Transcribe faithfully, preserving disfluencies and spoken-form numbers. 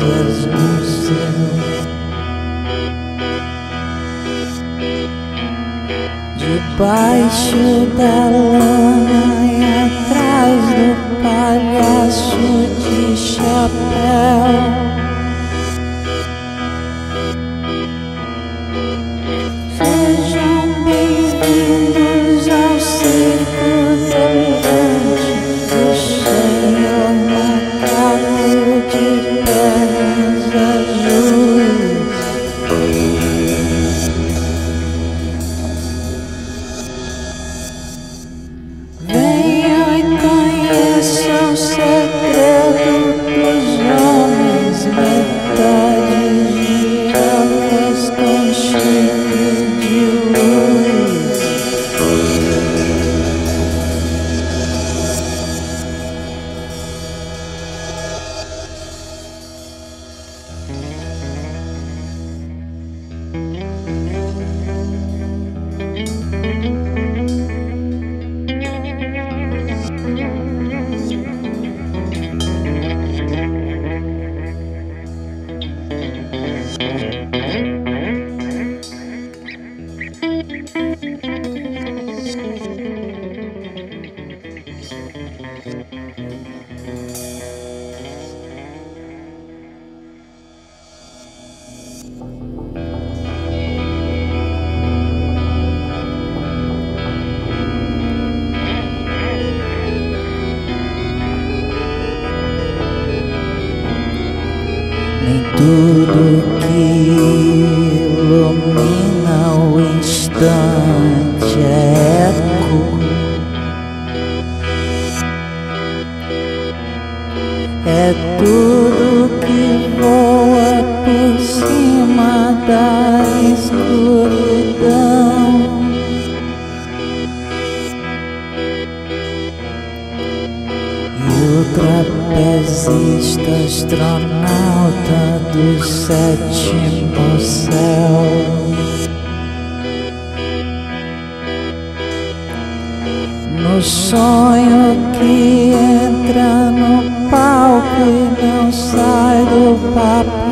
estrelas no céu. Debaixo da lama e atrás do palhaço de chapéu. Sejam bem-vindos ao circo delirante do Senhor macaco de pernas azuis. Venham e conheçam o segredo dos homens, metade girafas com chifre de luz. Nem tudo que ilumina o instante é eco. É tudo que voa por cima da escuridão. E o trapezista astronauta do sétimo céu. No sonho que entra no palco e não sai do papel.